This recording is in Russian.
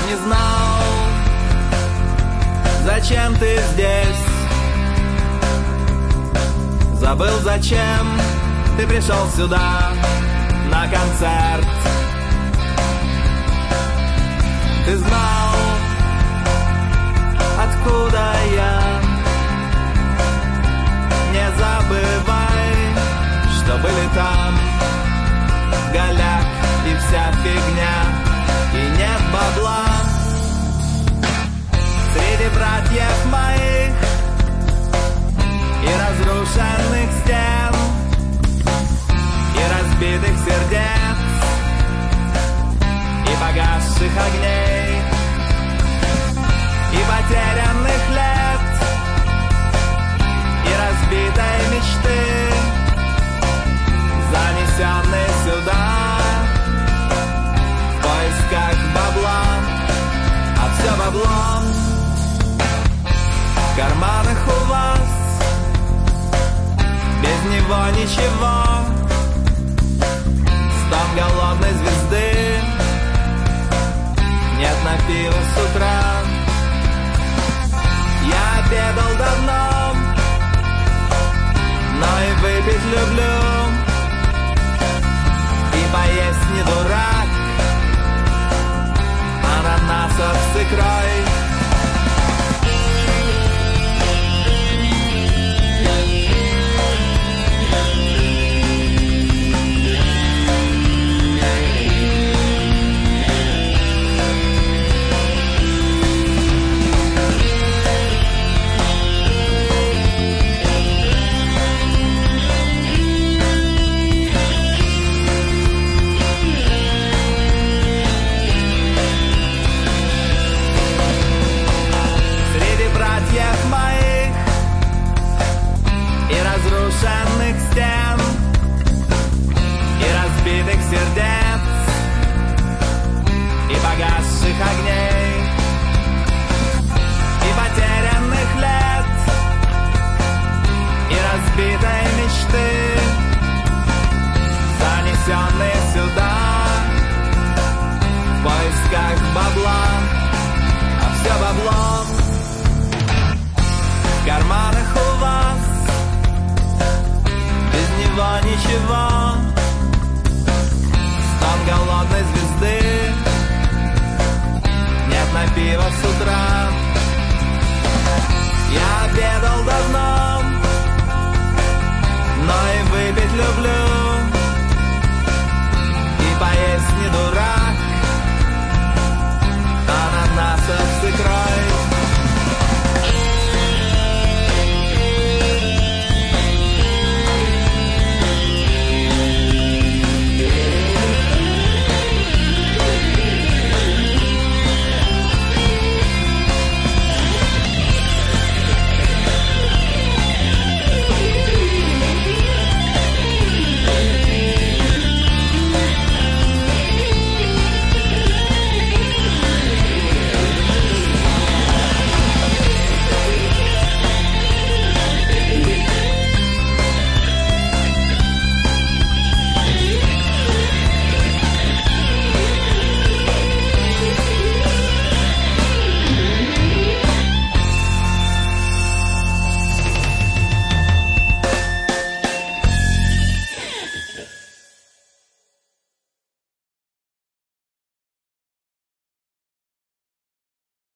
не знал, зачем ты здесь. Забыл, зачем ты пришел сюда на концерт. Ты знал, откуда я. Не забывай, что были там голяк и вся фигня, и нет бабла. Среди братьев моих и разрушенных стен, и разбитых сердец, и погасших огней, и потерянных лет, и разбитой мечты, занесенной сюда в поисках бабла, а все баблом в карманах у вас, без него ничего. Стон голодной звезды, нет на пиво с утра. Я обедал давно, но и выпить люблю, и поесть не дурак, ананасов с икрой. Моих и разрушенных стен, и разбитых сердец, и погасших огней, и потерянных лет, и разбитой мечты, занесенные сюда в поисках бабла, а все баблом в карманах у вас, без него ничего. Стон голодной звезды, нет на пиво с утра. Я обедал давно, но и выпить люблю, и поесть не дурак.